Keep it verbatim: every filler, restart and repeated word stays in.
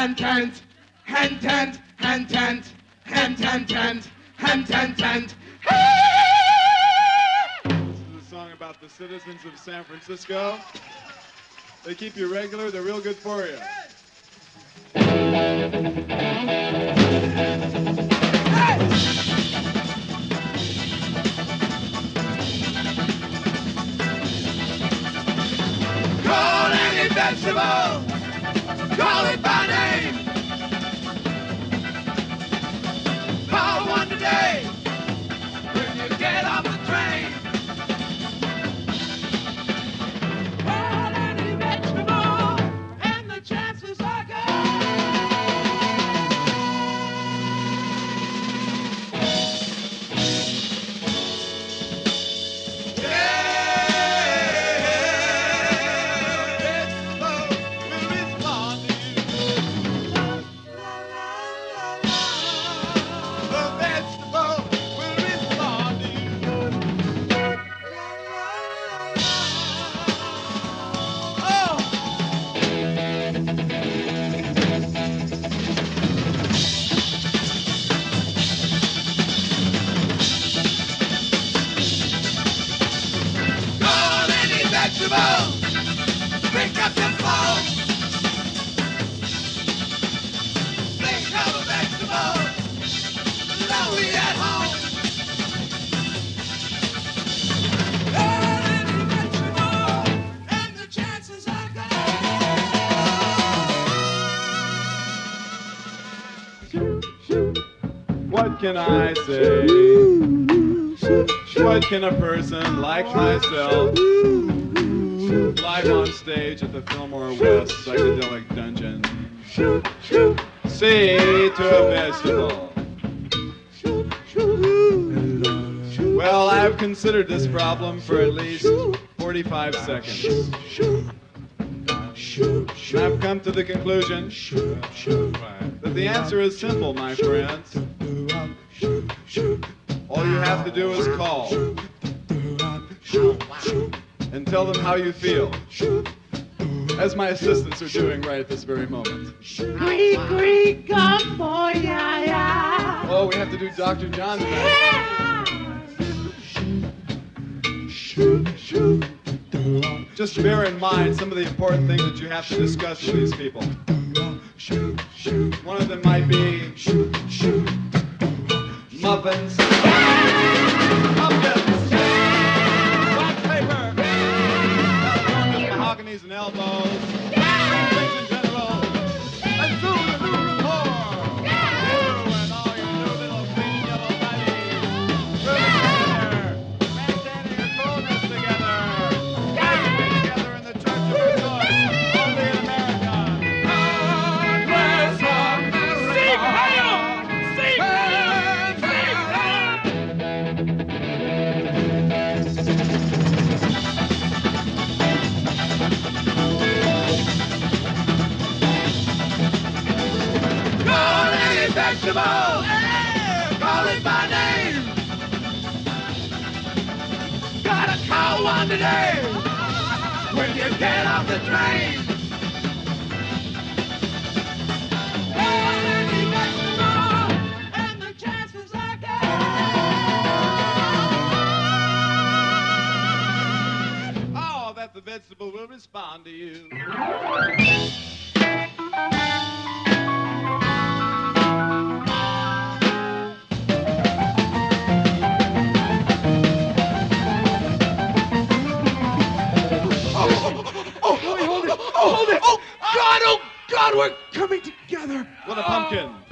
hand tent, hand tent, hand tent, hand tent, tent, hand tent, tent. This is a song about the citizens of San Francisco. They keep you regular, they're real good for you. Call any vegetable, call it by name. Call one today when you get off the train. Call any vegetable and the chances are good. Pick up your phone. Think of a vegetable. Lonely at home. Call any vegetable, and the chances are good. What can I say? What can a person like myself, live on stage at the Fillmore West Psychedelic Dungeon, say to a vegetable? Well, I've considered this problem for at least forty-five seconds. And I've come to the conclusion that the answer is simple, my friends. All you have to do is call and tell them how you feel, as my assistants are doing right at this very moment. Creak, creak, come boy, yeah, yeah. Oh, we have to do Doctor John tonight. Just bear in mind some of the important things that you have to discuss with these people. One of them might be muffins. Muffins! Black paper! Mahoganies and elbows. Things in general. And soon the new rapport. You and all your new little green yellow buddies. Together. Maintaining a coolness together. Rising together in the church of our choice. Only in America. God bless America. Sing higher! Sing higher! Vegetable, yeah, call it by name. Gotta call one today when you get off the train. Call any vegetable, and the chances are good. Oh, that the vegetable will respond to you. Oh, hold it! Oh, God! Oh, God! We're coming together. What a pumpkin.